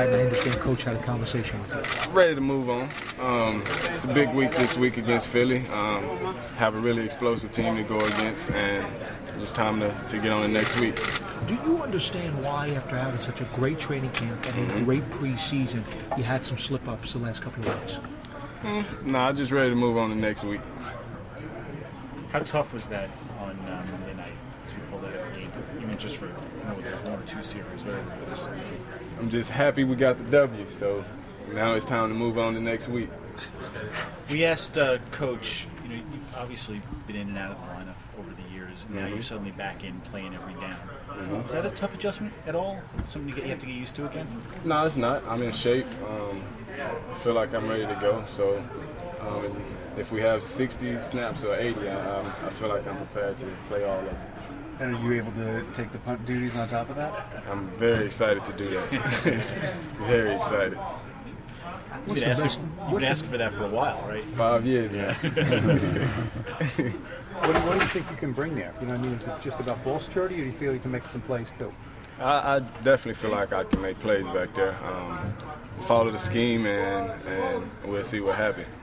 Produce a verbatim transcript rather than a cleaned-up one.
that, and I understand Coach had a conversation with you. Ready to move on. Um, it's a big week this week against Philly. Um, have a really explosive team to go against, and just time to, to get on the next week. Do you understand why, after having such a great training camp and Mm-hmm. a great preseason, you had some slip-ups the last couple of weeks? Mm, nah, I'm just ready to move on to next week. How tough was that on um, Monday night to pull that out game, even just for you know, the one or two series, whatever it was? I'm just happy we got the W, so now it's time to move on to next week. We asked uh, Coach, you know, you've obviously been in and out of the lineup over the years, and now Mm-hmm. you're suddenly back in playing every down. Mm-hmm. Is that a tough adjustment at all? Something you, get, you have to get used to again? No, it's not. I'm in shape. Um, I feel like I'm ready to go. So um, if we have sixty snaps or eighty, I, um, I feel like I'm prepared to play all of them. And are you able to take the punt duties on top of that? I'm very excited to do that. Very excited. You've What's been, the asking, best- you've what's been the- asking for that for a while, right? Five years now. What do, what do you think you can bring there? You know what I mean? Is it just about ball security, or do you feel you can make some plays too? I, I definitely feel like I can make plays back there. Um, follow the scheme, and, and we'll see what happens.